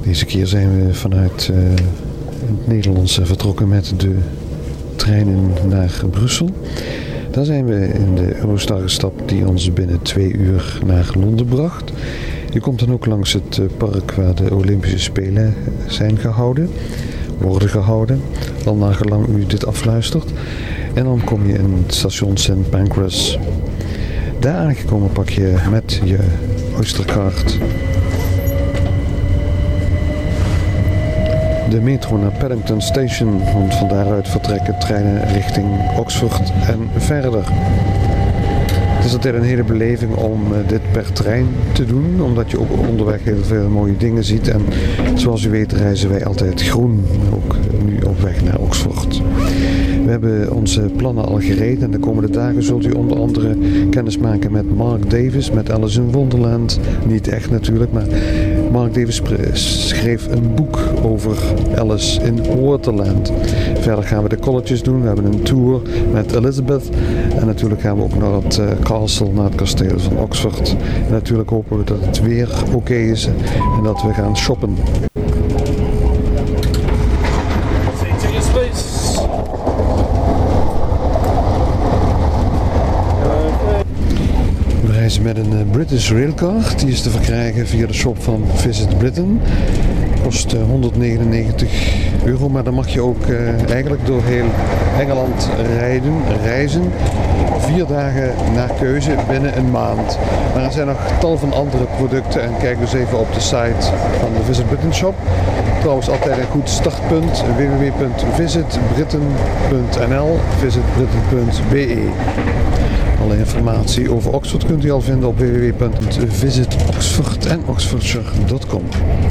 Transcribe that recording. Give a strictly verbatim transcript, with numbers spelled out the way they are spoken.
Deze keer zijn we vanuit uh, het Nederlands vertrokken met de treinen naar Brussel. Daar zijn we in de Eurostar gestapt die ons binnen twee uur naar Londen bracht. Je komt dan ook langs het park waar de Olympische Spelen zijn gehouden, worden gehouden, al nagelang u dit afluistert. En dan kom je in het station Saint Pancras. Daar aangekomen pak je met je Oystercard de metro naar Paddington Station, want van daaruit vertrekken treinen richting Oxford en verder. Het is altijd een hele beleving om dit per trein te doen, omdat je ook onderweg heel veel mooie dingen ziet. En zoals u weet reizen wij altijd groen, ook nu op weg naar Oxford. We hebben onze plannen al gereden en de komende dagen zult u onder andere kennis maken met Mark Davis, met Alice in Wonderland. Niet echt natuurlijk, maar Mark Davis schreef een boek over Alice in Wonderland. Verder gaan we de colleges doen, we hebben een tour met Elizabeth en natuurlijk gaan we ook naar het uh, castle, naar het kasteel van Oxford. En natuurlijk hopen we dat het weer oké okay is en dat we gaan shoppen. We reizen met een British Railcard, die is te verkrijgen via de shop van Visit Britain. Kost honderdnegenennegentig euro, maar dan mag je ook uh, eigenlijk door heel Engeland rijden, reizen. Vier dagen naar keuze binnen een maand. Maar er zijn nog tal van andere producten en kijk dus even op de site van de Visit Britain shop. Trouwens altijd een goed startpunt, w w w punt visit britain punt n l, visit britain punt b e. Alle informatie over Oxford kunt u al vinden op w w w punt visit oxford en oxfordshire punt com.